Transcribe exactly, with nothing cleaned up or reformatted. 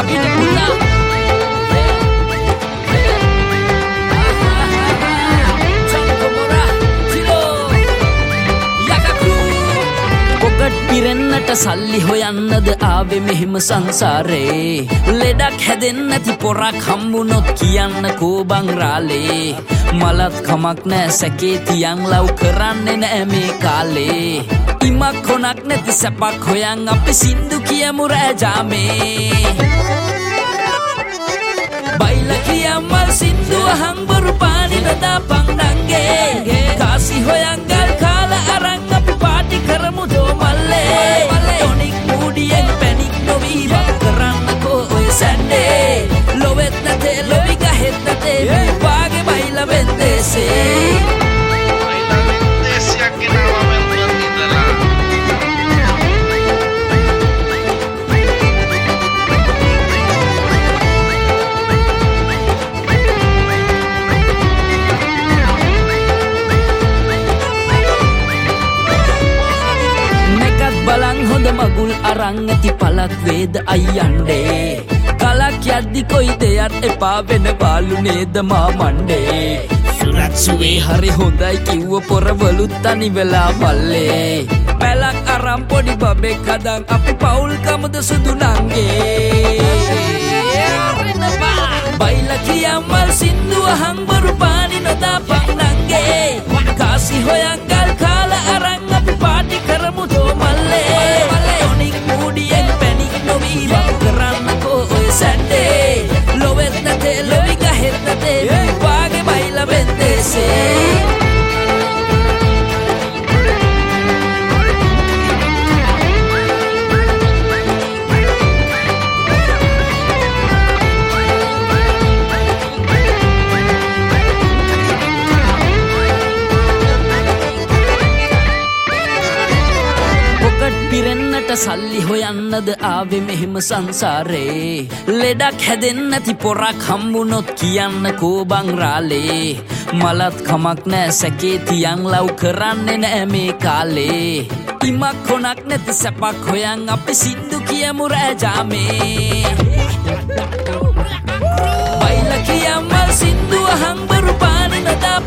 පිරෙන්නට සල්ලි හොයන්නද ආවේ මෙහිම සංසාරේ ලෙඩක් හැදෙන්න නැති පොරක් හම්බුනොත් කියන්නකෝ බං රාලේ මලත් කමක් නෑ සැකේ තියන් ලව් කරන්නේ නෑ මේ කාලේ ඉමක් කොනක් නැති සැපක් හොයන් අපි සින්දු කියමු රෑජාමේ බයිලා කියම්මල් සින්දු අහංබරු පානි නදාපන් නංගේ කාසි හොයන් ගල් කාලා අරන් අපි පාටි කරමු දෝමල්ලේ ටොනික් මූඩියෙන් පැනික් නොවී බක් කරන්නකෝ ඔය සැන්ඩේ ලොවෙත් නැතේ ලොවි ගහෙත් නැතේ මේ වාගේ බයිලා වෙන්දේසේ බයිලා වෙන්දේසියක් ගෙනාවා මෙල්බන් ඉඳලා බලන් හොඳ මගුල් අරන් ඇති පලක් වේද අයියන්ඩේ කලක් යද්දි කොයි දෙයක් එපා වෙන බාලු නේද මා මණ්ඩේ සුරත් සුවේ හරි හොඳයි කිව්ව පොරවලුත් තනි වෙලා මල්ලේ පැලක් අරන් පොඩි බබෙක් හදන් අපි පවුල් කමුද සුදු නංගේ බයිලා කියම්මල් සින්දු අහංබරු පානි නොදාපන් නංගේ කාසි හොයන් ගල් කාලා අරන් අපි පාටි කරමු දෝමල්ලේ ටොනික් මූඩියෙන් පැනික් නොවී බක් කරන්නකෝ ඔය සැන්ඩේ ලොවෙත් නැතේ ලොවි ගහෙත් නැතේ මේ වාගේ බයිලා වෙන්දේසේ පිරෙන්නට සල්ලි හොයන්නද ආවේ මෙහෙම සංසාරේ ලෙඩක් හැදෙන්න නැති පොරක් හම්බුනොත් කියන්නකෝ බං රාලේ මලත් කමක් නෑ සැකේ තියන් ලව් කරන්නේ නෑ මේ කාලේ ඉමක් කොනක් නැති සැපක් හොයන් අපි සින්දු කියමු රෑජාමේ බයිලා කියම්මල් සින්දු අහංබරු පානි නදා